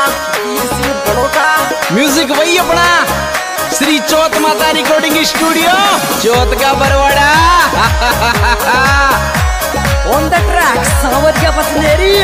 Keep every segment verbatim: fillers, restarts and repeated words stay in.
Music वही अपना श्री चौथ माता रिकॉर्डिंग स्टूडियो चौथ का बरवाड़ा। ऑन द ट्रैक सावरिया पसनेरी।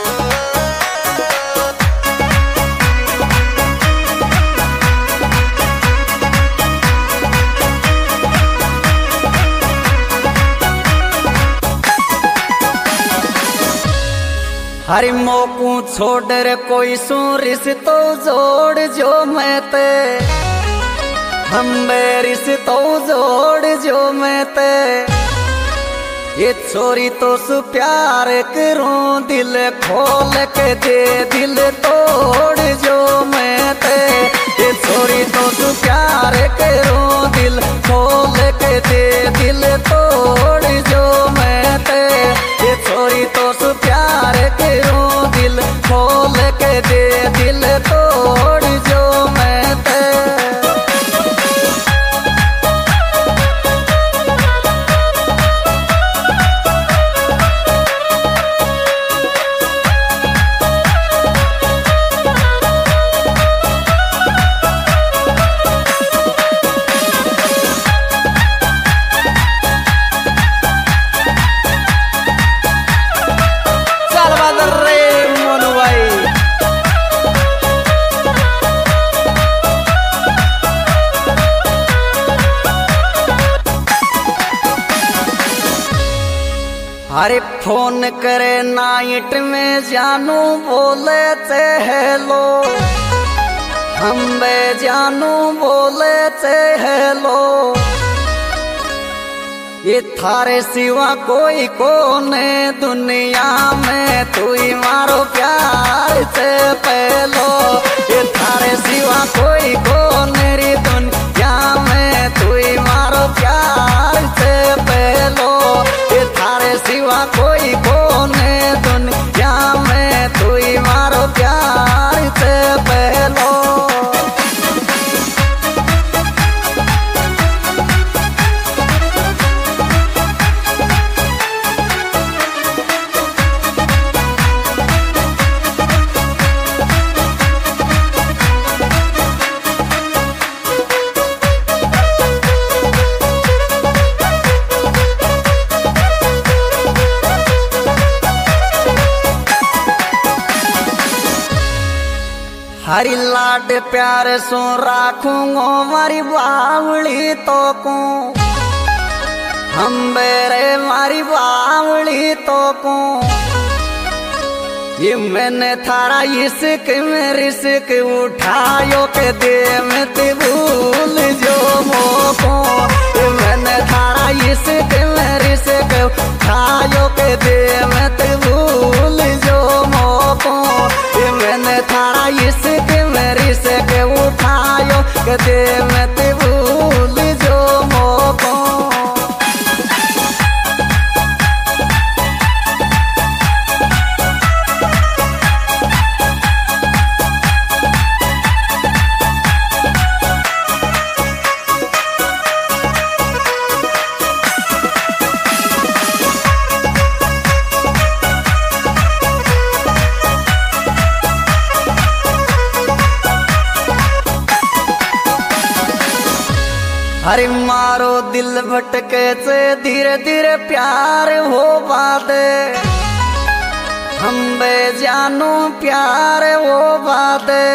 हरि मोकू छोड़ रे कोई सू रिश्तो जोड़ जो मैं ते हम रिश्तो जोड़ जो मैं ते ये छोरी तो सु प्यार करूं दिल खोल के दे दिल तोड़ जो मैं ते ये छोरी तो सु प्यार करूं दिल खोल के दे दिल तोड़ जो मैं ते ये छोरी तो सु प्यार करूं दिल खोल के दे दिल तोड़ जो मैं ते। अरे फोन करे नाइट में जानू बोले थे हेलो हम बे जानू बोले थे हेलो ये थारे सिवा कोई कोने दुनिया में तू ही मारो प्यार से पहलो ये थारे सिवा कोई कोने री दुनिया में तू ही मारो प्यार से पहलो ये थारे सिवा कोई कोने दुनिया में तू ही मारो प्यार से पहलो। हरी लाड प्यार सो राखूंगो मारी बावली तो को हम बेरे मारी बावली तो को ये मैंने थारा इश्क में रिस्क उठायो के दे में ते भूल जो मोको ये मैंने थारा इश्क में रिस्क उठायो के दे में ते भूल जो मोको ये मैंने थारा इश्क में रिस्क उठायो के दे में ते भूल जो मोको। अरे मारो दिल भटके से धीरे धीरे प्यार हो बादे हम बे जानू प्यार हो बादे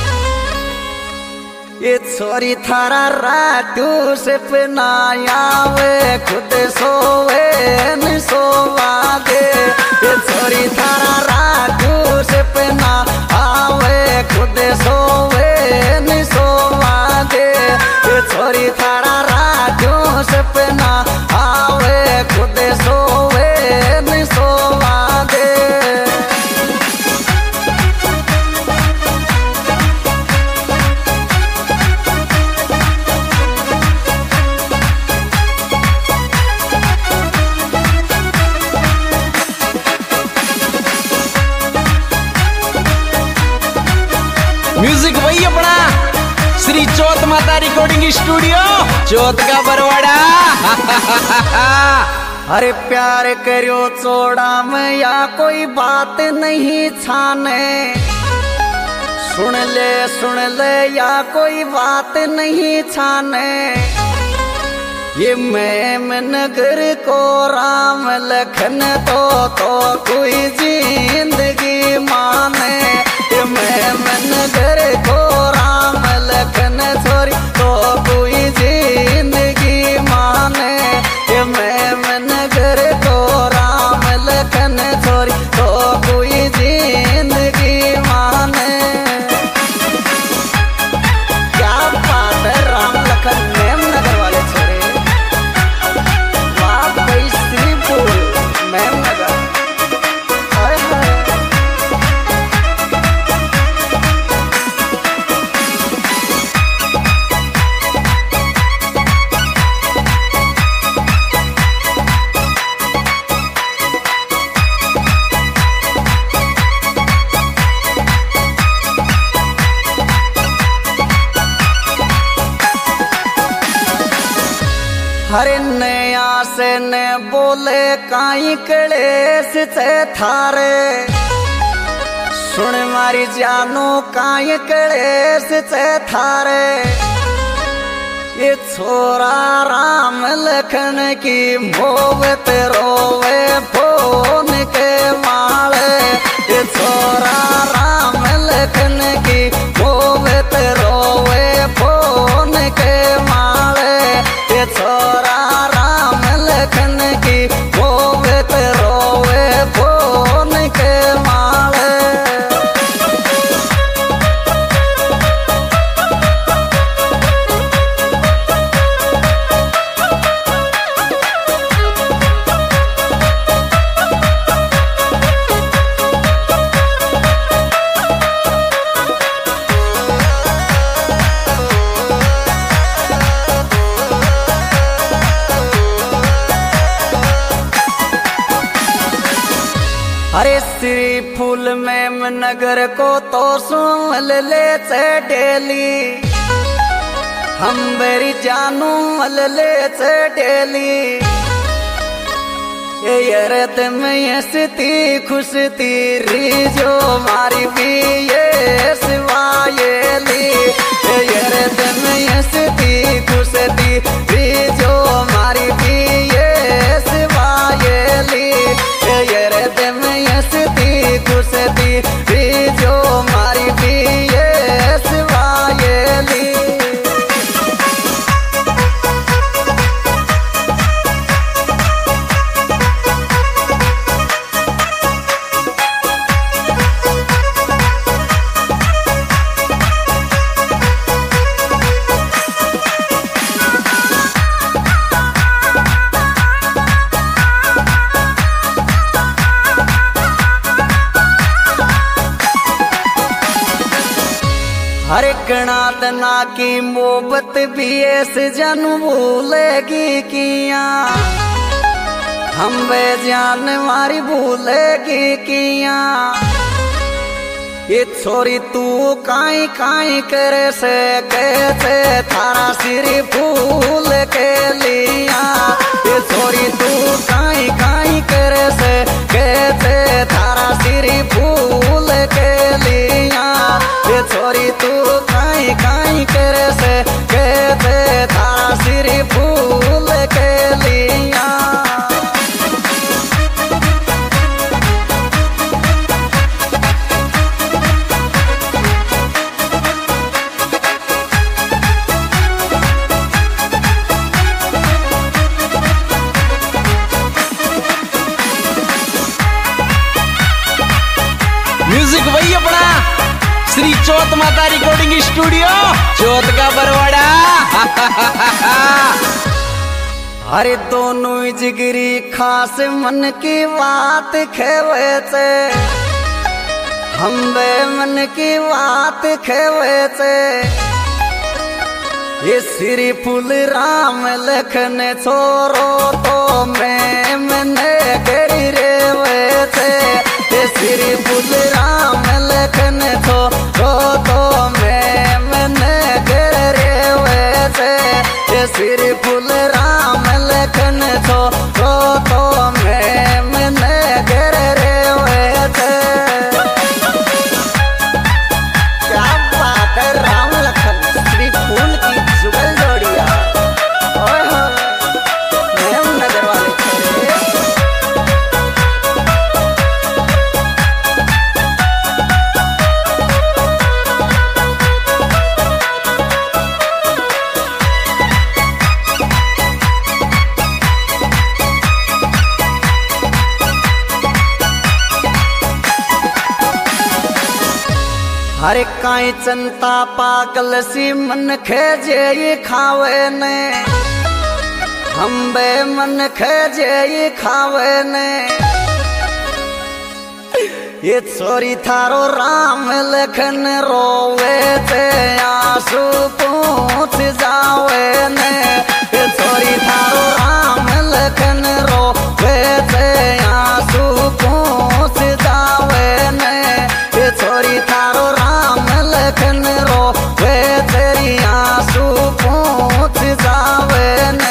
ये छोरी थारा रातू से पना आवे खुद सोवे न सोवा दे ये छोरी थारा रातू से पना आवे खुद सोवे न सोवा दे ये छोरी थारा रातू से पना आवे खुद सोवे न सोवा दे। म्यूजिक वही अपना श्री चौथ माता रिकॉर्डिंग स्टूडियो चौथ का बरवाड़ा। अरे प्यार करो चोड़ा में या कोई बात नहीं छाने सुन ले सुन ले या कोई बात नहीं छाने, ये मैं नगर को राम लखन तो तो कोई जिंदगी माने। ये मैं नगर को राम लखन छोरी तो कोई जिंदगी माने। ये मैं नगर को राम लखन छोरी तो कोई जिंदगी माने। क्या बात है राम लखन मेम नगर वाले छोरे, वाह भाई श्रीपुर मेम नगर। हाय हाय हरे नया से न बोले काई कलेस से थारे, सुन मारी जानू काई कलेस से थारे। ये छोरा राम लखन की मोहब्बत रोवे फोन के माले। ये छोरा राम लखन की मोहब्बत रोवे फोन के माले। ये छोरा राम लखन की मोहब्बत रोवे फोन के माले। अरे श्री फूल में नगर को तो सुन ले से डेली, हम बेरी जानू मल ले से डेली। ये यरत में यसती खुशती री जो मारी भी ये सिवायली। ये यरत में यसती खुशती री जो मारी भी ये सिवायली। ये यरत में यसती खुशती री जो मारी भी ये सिवायली। हरे कणातना की मोहब्बत भी ऐसे जन भूलेगी किया, हम वे जान मारी भूलेगी किया। ये छोरी तू काई काई करे से कैसे थारा सिर फूल के लिया। ये छोरी तू काई काई करे से कैसे थारा सिर फूल के लिया। ये छोरी तू काई काई करे से कैसे थारा सिर फूल के लिया। म्यूजिक वही अपना श्री चौथ माता रिकॉर्डिंग स्टूडियो चौथ का बरवाड़ा। अरे दोनों जिगरी खास मन की बात खेवे से, हम बे मन की बात खेवे से। ये श्री फूल राम लखन छोरो तो मैं मने गरी रे वैसे। ये श्री फूल राम लखन छोरो तो मैं मने गरी रे वैसे। ये श्री फूल राम लखन छोरो तो मैं मने गरी रे वैसे। क्या हरे काई चंता पागल सी मन खेजे खावे ने हम बे मन खेजे खावे ने ये छोरी थारो राम लखन रोवे ते आंसू पूछ जावे ने ये छोरी थारो राम लखन रोवे ते आंसू पूछ जावे ने ये छोरी थारो राम लखन रोवे तेरी आंसू पूछ जावे ने।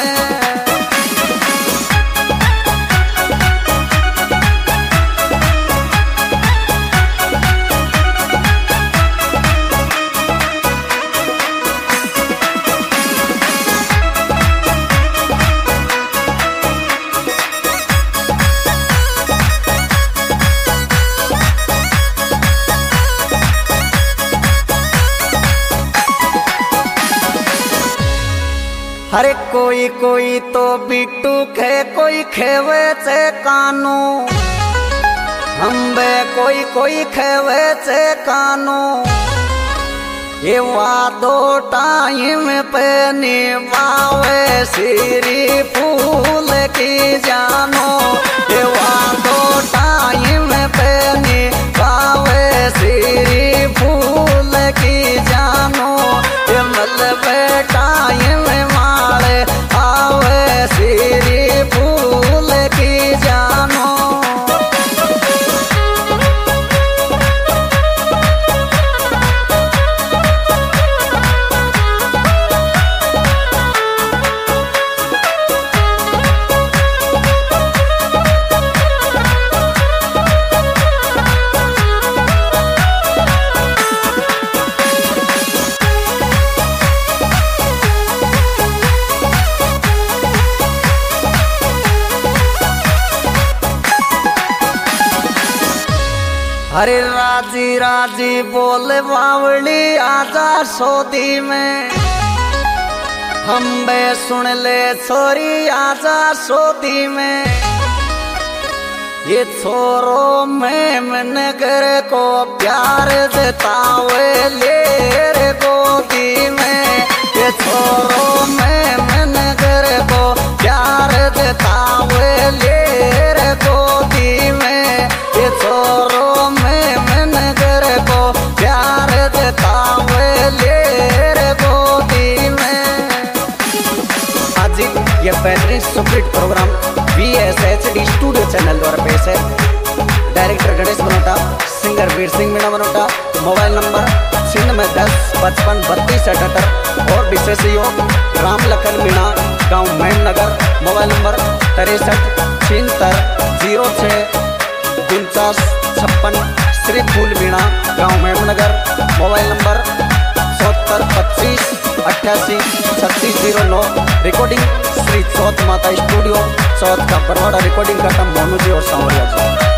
हरे कोई कोई तो बिट्टू खे कोई खेवे से कानू हम बे कोई कोई खेवे से कानू ये वादो टाइम पे निभावे सिरी फूल की जानो ये वादो टाइम पे निभावे सिरी फूल की जानो ये मतलब टाइम आवे सिरी फूल की जानो। हरे राजी राजी बोले बावली आजा सोदी में हम बे सुन ले छोरी आजा सोदी में ये छोरो मैं मन कर को प्यार देता हुए ले रे गोदी में ये छोरो मैं मन कर को प्यार देता हुए ले रे गोदी में ये छोरो प्यार देता हुए ले रे गोदी में। आज ये battery superhit program V S H D studio channel द्वारा पेश है। Director Ganesh Banota, singer Veer Singh Meena Banota. Mobile number छिन्नवे दस पचपन बत्तीस अठहत्तर और विशेष सहयोग राम लखन मीणा, गाँव मेमनगर। मोबाइल नंबर तिरसठ छिहत्तर जीरो छः उनचास छप्पन श्री फूल मीणा, गाँव मेमनगर। मोबाइल नंबर चौहत्तर पच्चीस अट्ठासी छत्तीस जीरो नौ। रिकॉर्डिंग श्री चौथ माता स्टूडियो, चौथ का बरवाड़ा। रिकॉर्डिंग करता मोनू जी और सांवरिया जी।